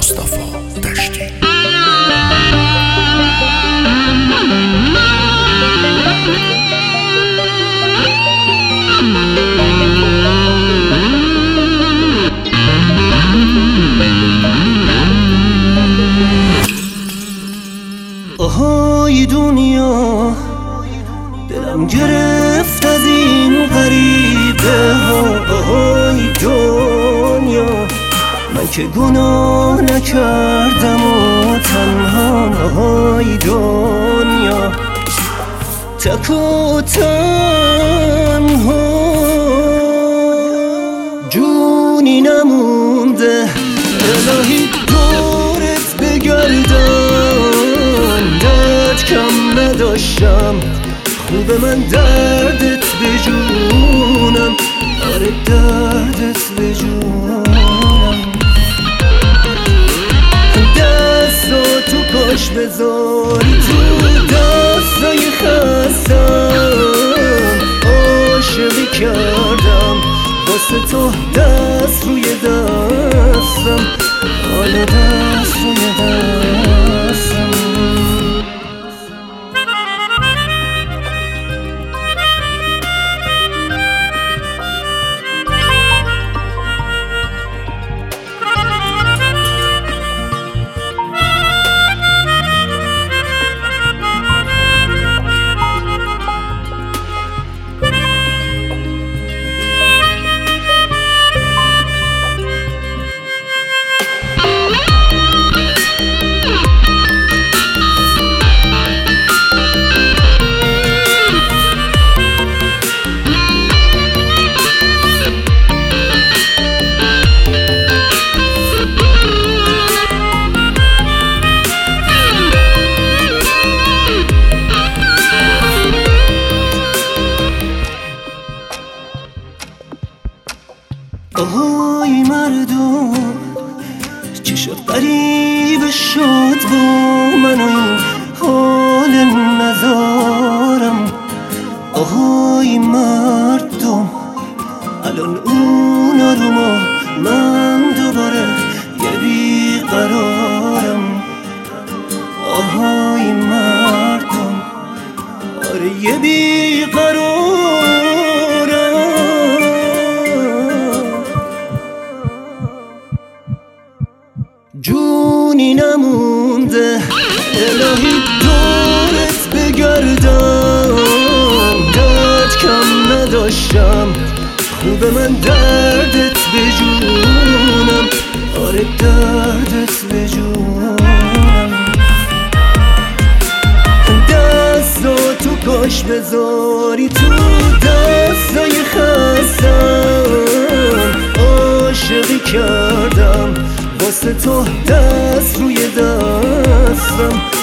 مصطفی دشتی. آهای دنیا، دلم گرفت از این غریبه ها. آهای دنیا، من که گناه نکردم و تنها. آهای دنیا، تک و تنها، جونی نمونده. الهی دورت بگردم، درد کم نداشتم. خوبه من دردت بجونم، آره دردت بجونم. دستاتو کاش بذاری تو دستای خستم. عاشقی کردم واسه تو، دست روی دستم، حالا دست روی دستم. آهای مردم، چی شد غریبه شد با من و این حال نزارم. آهای مردم، الان اونا رو من دوباره یه بیقرارم. آهای مردم، آره یه بیقرارم. جونی نمونده، الهی دورت بگردم، درد کم نداشتم. خوبه من دردت بجونم، آره دردت بجونم. دستاتو کاش بذاری تو دستای خستم. عاشقی کردم واسه تو، دست روی دستم،